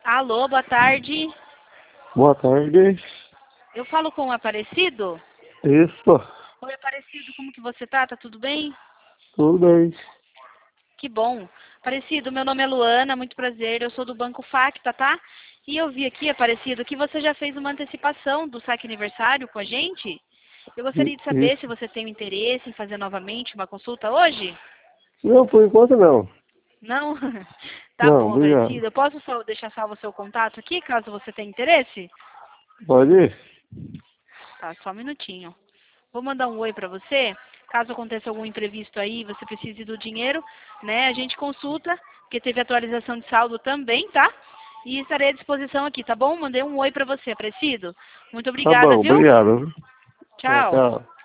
Alô, boa tarde. Boa tarde. Eu falo com o Aparecido? Isso, Oi, Aparecido, como que você tá? Tá tudo bem? tudo bem. Que bom. Aparecido, meu nome é Luana, muito prazer. Eu sou do Banco Facta, tá? E eu vi aqui, Aparecido, que você já fez uma antecipação do saque aniversário com a gente. Eu gostaria de saber se Isso. você tem interesse em fazer novamente uma consulta hoje. Não, por enquanto não. Não? Tá Não, bom, obrigado. Aparecido. Eu posso só deixar salvo o seu contato aqui, caso você tenha interesse? Pode ir? Tá, só um minutinho. Vou mandar um oi para você. Caso aconteça algum imprevisto aí, você precise do dinheiro, né? A gente consulta, porque teve atualização de saldo também, tá? E estarei à disposição aqui, tá bom? Mandei um oi para você, Aparecido. Muito Tá obrigada, bom, viu? obrigado. Tchau, Tchau. tchau.